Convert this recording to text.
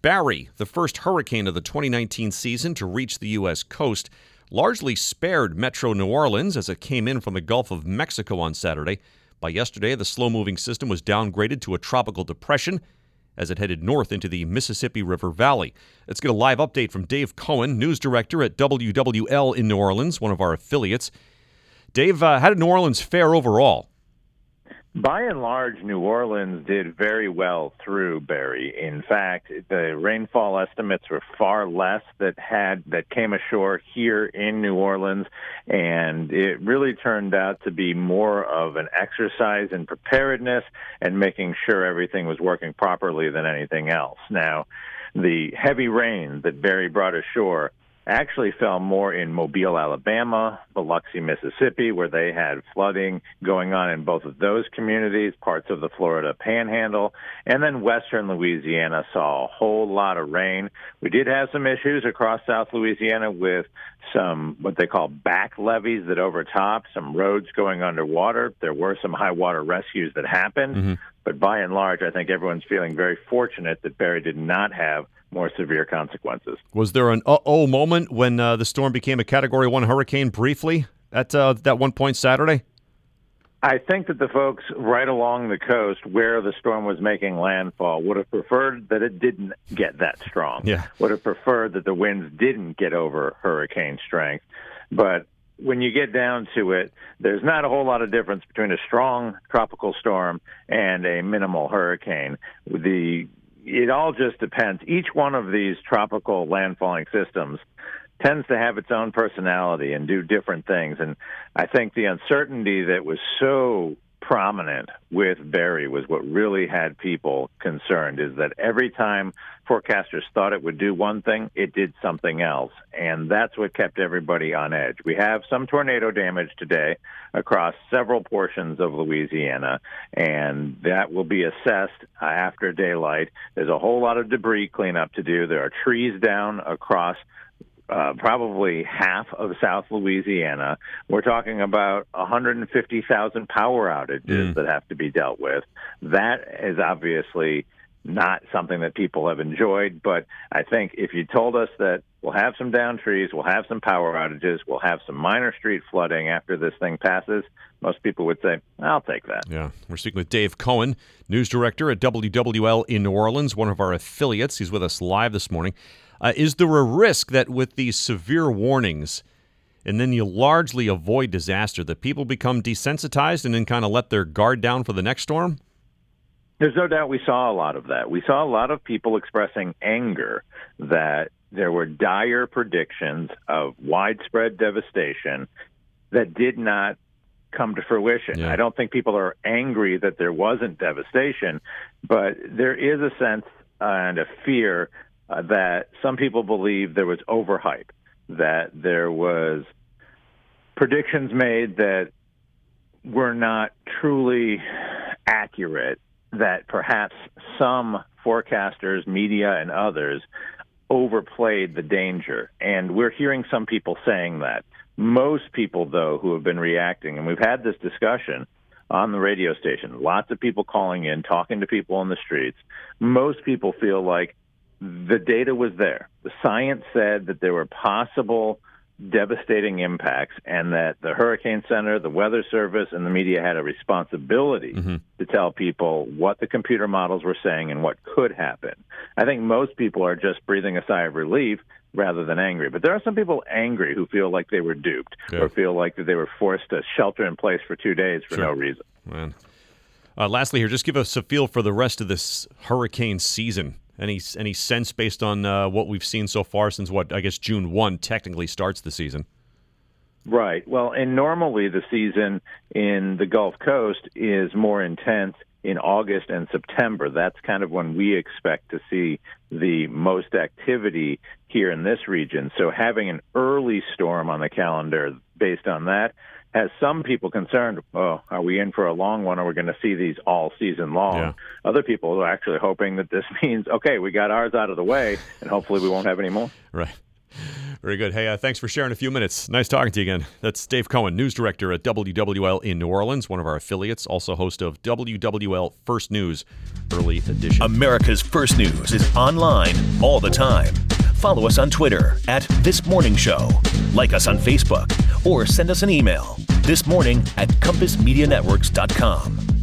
Barry, the first hurricane of the 2019 season to reach the U.S. coast, largely spared metro New Orleans as it came in from the Gulf of Mexico on Saturday. By yesterday, the slow-moving system was downgraded to a tropical depression as it headed north into the Mississippi River Valley. Let's get a live update from Dave Cohen, news director at WWL in New Orleans, one of our affiliates. Dave, how did New Orleans fare overall? By and large, New Orleans did very well through Barry. In fact, the rainfall estimates were far less that came ashore here in New Orleans, and it really turned out to be more of an exercise in preparedness and making sure everything was working properly than anything else. Now, the heavy rain that Barry brought ashore actually fell more in Mobile, Alabama, Biloxi, Mississippi, where they had flooding going on in both of those communities, parts of the Florida Panhandle, and then western Louisiana saw a whole lot of rain. We did have some issues across South Louisiana with some what they call back levees that overtopped, some roads going underwater. There were some high water rescues that happened, but by and large, I think everyone's feeling very fortunate that Barry did not have more severe consequences. Was there an uh-oh moment when the storm became a Category 1 hurricane briefly at that one point Saturday? I think that the folks right along the coast where the storm was making landfall would have preferred that it didn't get that strong. Yeah. Would have preferred that the winds didn't get over hurricane strength. But when you get down to it, there's not a whole lot of difference between a strong tropical storm and a minimal hurricane. It all just depends. Each one of these tropical landfalling systems tends to have its own personality and do different things. And I think the uncertainty that was so prominent with Barry was what really had people concerned, is that every time forecasters thought it would do one thing, it did something else. And that's what kept everybody on edge. We have some tornado damage today across several portions of Louisiana, and that will be assessed after daylight. There's a whole lot of debris cleanup to do. There are trees down across probably half of South Louisiana. We're talking about 150,000 power outages that have to be dealt with. That is obviously not something that people have enjoyed, but I think if you told us that we'll have some downed trees, we'll have some power outages, we'll have some minor street flooding after this thing passes, most people would say, I'll take that. Yeah, we're speaking with Dave Cohen, news director at WWL in New Orleans, one of our affiliates. He's with us live this morning. Is there a risk that with these severe warnings, and then you largely avoid disaster, that people become desensitized and then kind of let their guard down for the next storm? There's no doubt we saw a lot of that. We saw a lot of people expressing anger that there were dire predictions of widespread devastation that did not come to fruition. Yeah. I don't think people are angry that there wasn't devastation, but there is a sense and a fear that some people believe there was overhype, that there was predictions made that were not truly accurate, that perhaps some forecasters, media, and others overplayed the danger. And we're hearing some people saying that. Most people, though, who have been reacting, and we've had this discussion on the radio station, lots of people calling in, talking to people on the streets, most people feel like the data was there. The science said that there were possible devastating impacts and that the Hurricane Center, the Weather Service, and the media had a responsibility to tell people what the computer models were saying and what could happen. I think most people are just breathing a sigh of relief rather than angry. But there are some people angry who feel like they were duped or feel like that they were forced to shelter in place for 2 days for no reason. Man. Lastly here, just give us a feel for the rest of this hurricane season. Any sense based on what we've seen so far since June 1 technically starts the season? Right. Well, and normally the season in the Gulf Coast is more intense in August and September. That's kind of when we expect to see the most activity here in this region. So having an early storm on the calendar based on that has some people concerned, oh, are we in for a long one? Or are we going to see these all season long? Yeah. Other people are actually hoping that this means, okay, we got ours out of the way, and hopefully we won't have any more. Right. Very good. Hey, thanks for sharing a few minutes. Nice talking to you again. That's Dave Cohen, news director at WWL in New Orleans, one of our affiliates, also host of WWL First News Early Edition. America's First News is online all the time. Follow us on Twitter @ThisMorningShow. Like us on Facebook or send us an email thismorning@compassmedianetworks.com.